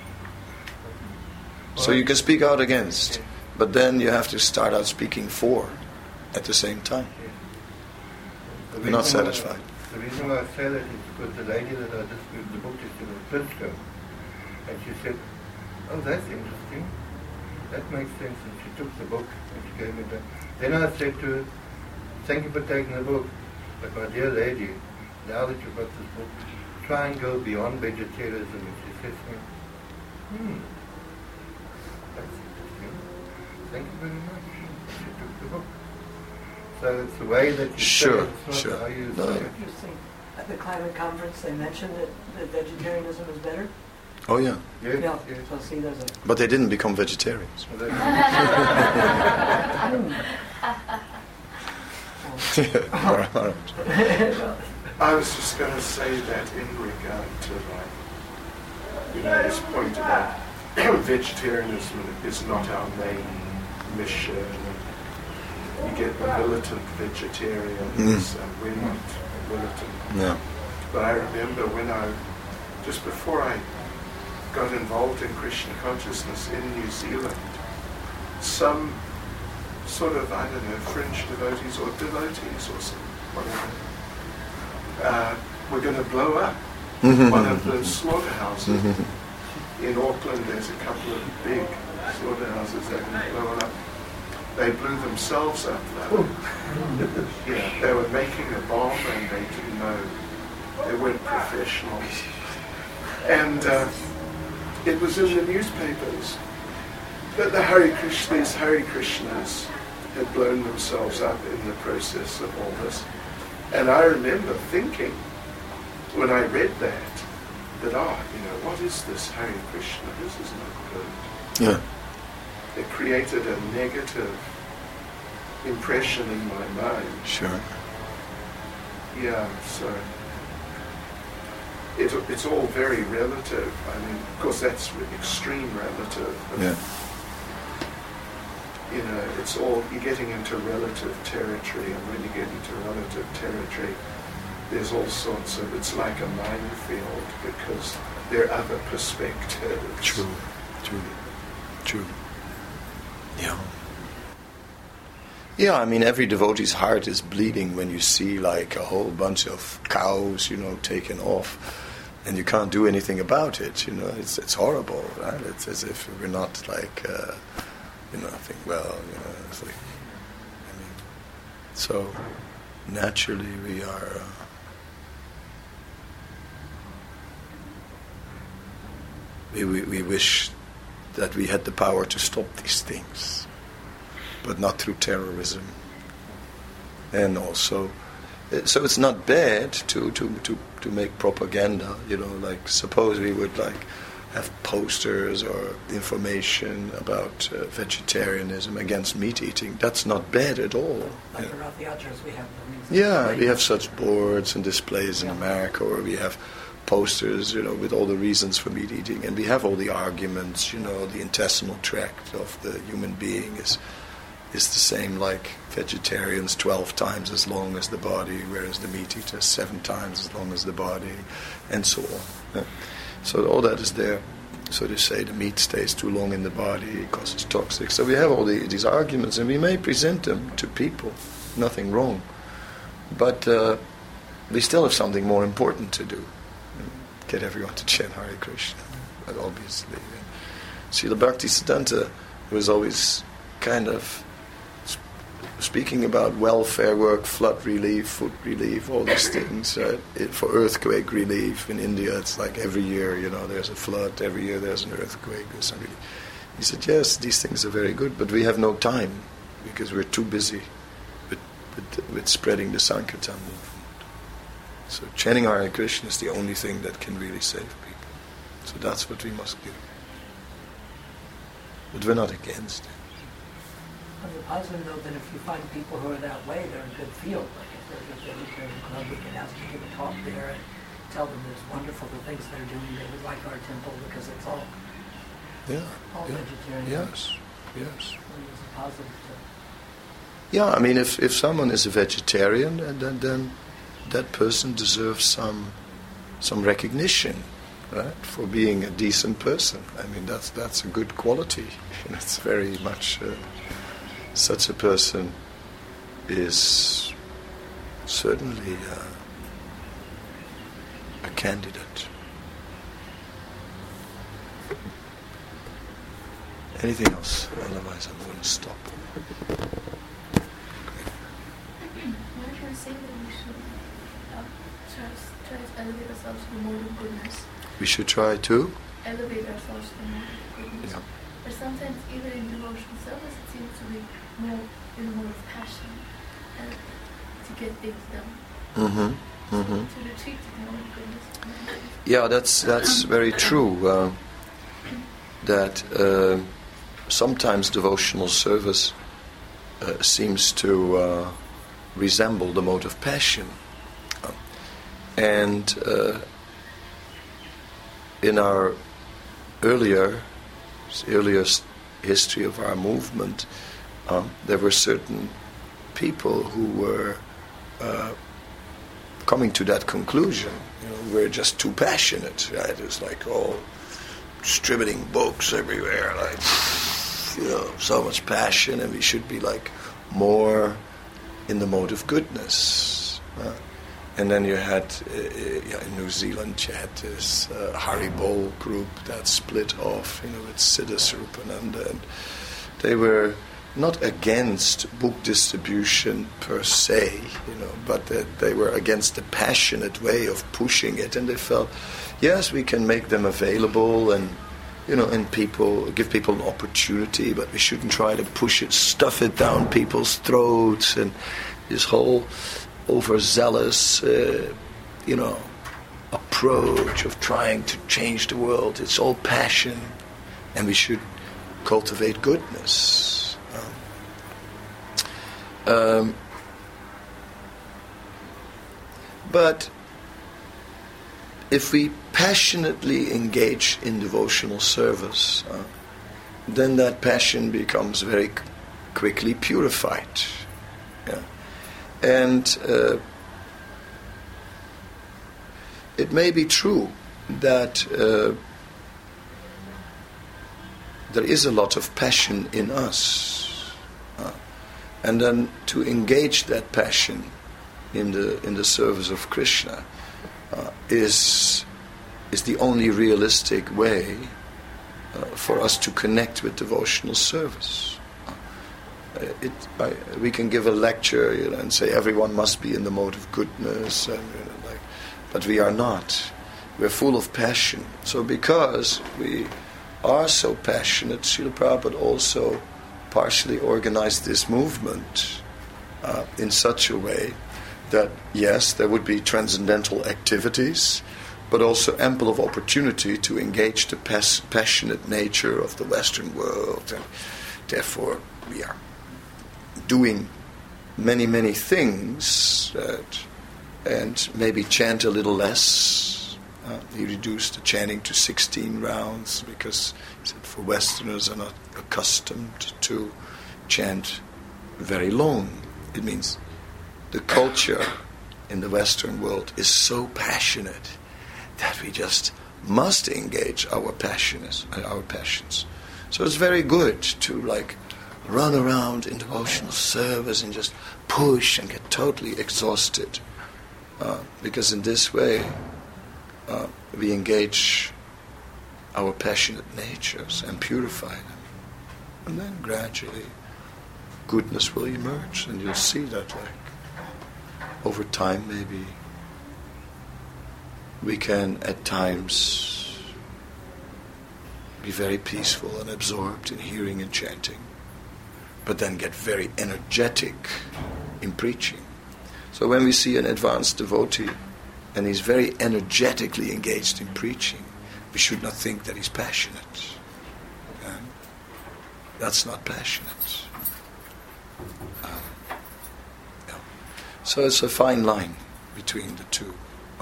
So you can speak out against, but then you have to start out speaking for at the same time. We're not satisfied. The reason why I say that is because the lady that I just read the book to was Princeton, and she said, oh, that's interesting. That makes sense. And she took the book and she gave me that. Then I said to her, thank you for taking the book. But my dear lady, now that you've got this book, try and go beyond vegetarianism. And she said to me, that's interesting. Thank you very much. She took the book. So it's the way that you say it, it's not how you say it. Interesting. At the climate conference, they mentioned that vegetarianism is better. Oh yeah. Yeah. So see, there's a... But they didn't become vegetarians. I was just going to say that in regard to this point about vegetarianism is not our main mission. You get the militant vegetarians, and we're not militant. No. But I remember just before I got involved in Krishna consciousness in New Zealand, some sort of, fringe devotees or devotees or whatever, were going to blow up one of the slaughterhouses. In Auckland, there's a couple of big slaughterhouses that were blown up. They blew themselves up, though. They were making a bomb and they didn't know. They weren't professionals. And it was in the newspapers that these Hare Krishnas had blown themselves up in the process of all this. And I remember thinking, when I read that what is this Hare Krishna? This is not good. Yeah. It created a negative impression in my mind. Sure. Yeah, so it's all very relative. Of course, that's extreme relative. Yeah. It's all, you're getting into relative territory, and when you get into relative territory, there's all sorts of, it's like a minefield because there are other perspectives. True. Yeah. Yeah, I mean, every devotee's heart is bleeding when you see like a whole bunch of cows, taken off, and you can't do anything about it. It's horrible, right? It's as if we're not like, think, it's like, so naturally we are. We wish that we had the power to stop these things, but not through terrorism. And also, so it's not bad to make propaganda. Like suppose we would like have posters or information about vegetarianism against meat eating. That's not bad at all. Like around the Yatras we have. We have such boards and displays in America, or we have posters, with all the reasons for meat eating, and we have all the arguments. The intestinal tract of the human being is the same like vegetarians, 12 times as long as the body, whereas the meat eater 7 times as long as the body, and so on. So all that is there. So they say the meat stays too long in the body because it's toxic. So we have all these arguments, and we may present them to people. Nothing wrong. But we still have something more important to do. Get everyone to chant Hare Krishna, obviously. Srila Bhaktisiddhanta was always kind of speaking about welfare work, flood relief, food relief, all these things. For earthquake relief in India, it's like every year, there's a flood, every year there's an earthquake. He said, yes, these things are very good, but we have no time because we're too busy with spreading the Sankirtan movement. So chanting Hare Krishna is the only thing that can really save people. So that's what we must do. But we're not against it. On the positive note, that if you find people who are that way, they're in good field. Like if they're in a club, we can ask to give a talk there and tell them it's wonderful the things they're doing. They would like our temple because it's all vegetarian. Yes. It's a positive too. Yeah, I mean, if someone is a vegetarian, and then that person deserves some recognition, right, for being a decent person. I mean, that's a good quality. It's very much such a person is certainly a candidate. Anything else? Otherwise, I'm going to stop. Why can I say that we should try to elevate ourselves to the mode of goodness? We should try to elevate ourselves to the mode of goodness. Yeah. But sometimes, even in devotional service, it seems to be more in the mode of passion to get things done. To retreat to the mode of goodness. Yeah, that's very true. That sometimes devotional service seems to resemble the mode of passion. And in our earliest history of our movement, there were certain people who were coming to that conclusion. We're just too passionate, right? It's like distributing books everywhere, like so much passion, and we should be like more in the mode of goodness. And then you had in New Zealand, you had this Haribol group that split off, with Siddha Swarupananda, and they were not against book distribution per se, but they were against the passionate way of pushing it, and they felt, yes, we can make them available, and and give people an opportunity, but we shouldn't try to push it, stuff it down people's throats, and this whole overzealous, approach of trying to change the world. It's all passion, and we should cultivate goodness. But if we passionately engage in devotional service, then that passion becomes very quickly purified. Yeah. And it may be true that there is a lot of passion in us, and then to engage that passion in the service of Krishna is the only realistic way for us to connect with devotional service. We can give a lecture, and say everyone must be in the mode of goodness, but we are not. We're full of passion. So because we are so passionate, Srila Prabhupada also partially organized this movement in such a way that, yes, there would be transcendental activities, but also ample of opportunity to engage the passionate nature of the Western world. And therefore, we are doing many, many things, and maybe chant a little less. He reduced the chanting to 16 rounds because he said for Westerners are not accustomed to chant very long. It means the culture in the Western world is so passionate that we just must engage our passions. So it's very good to run around in devotional service and just push and get totally exhausted, because in this way we engage our passionate natures and purify them, and then gradually goodness will emerge, and you'll see that over time maybe we can at times be very peaceful and absorbed in hearing and chanting, but then get very energetic in preaching. So when we see an advanced devotee and he's very energetically engaged in preaching, we should not think that he's passionate. That's not passionate. So it's a fine line between the two.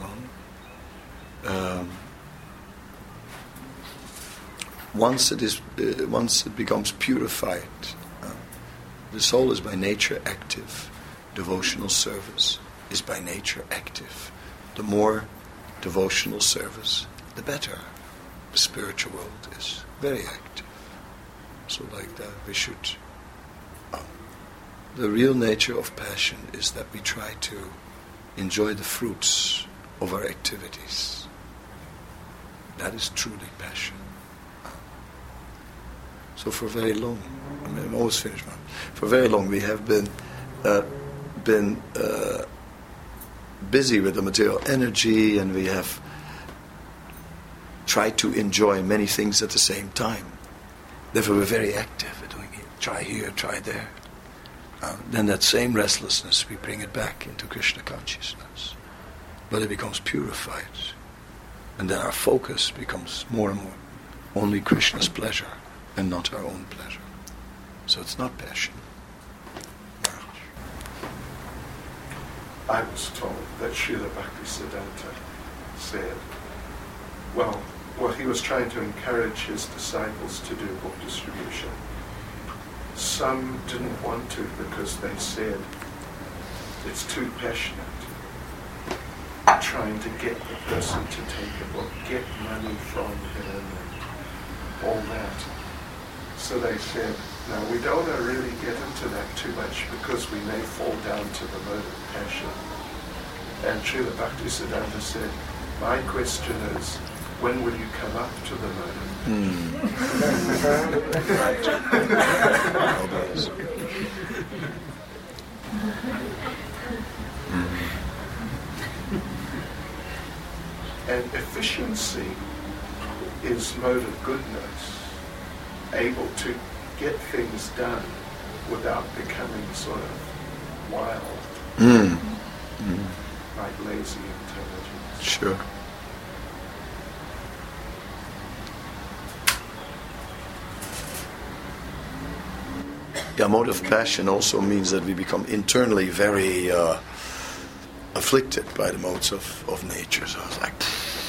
Once it becomes purified, the soul is by nature active. Devotional service is by nature active. The more devotional service, the better. The spiritual world is very active. So like that, we should... the real nature of passion is that we try to enjoy the fruits of our activities. That is truly passion. So for very long, I'm almost finished now. For very long we have been busy with the material energy, and we have tried to enjoy many things at the same time. Therefore we're very active. We're doing it. Try here, try there. Then that same restlessness, we bring it back into Krishna consciousness. But it becomes purified. And then our focus becomes more and more only Krishna's pleasure and not our own pleasure. So it's not passion. I was told that Srila Bhaktisiddhanta said, well, he was trying to encourage his disciples to do book distribution. Some didn't want to because they said it's too passionate. Trying to get the person to take a book, get money from him, and all that. So they said, no, we don't want to really get into that too much because we may fall down to the mode of passion. And Srila Bhaktisiddhanta said, my question is, when will you come up to the mode And efficiency is mode of goodness, able to get things done without becoming sort of wild, like lazy intelligence. Sure. Yeah, mode of passion also means that we become internally very afflicted by the modes of nature. So it's like...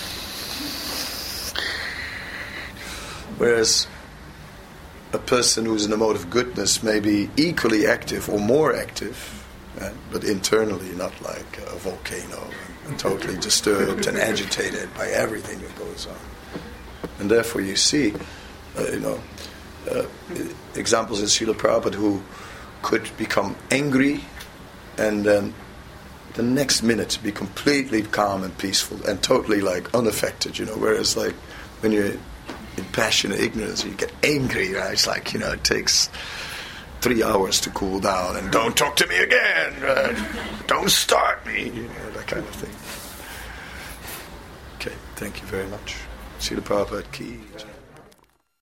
Whereas a person who's in the mode of goodness may be equally active or more active, but internally not like a volcano and totally disturbed and agitated by everything that goes on. And therefore you see, examples in Srila Prabhupada who could become angry and then the next minute be completely calm and peaceful and totally like unaffected, whereas like when you're in passion and ignorance, you get angry, right? It's like, it takes 3 hours to cool down and don't talk to me again, don't start me, that kind of thing. Okay, thank you very much. Srila Prabhupada ki.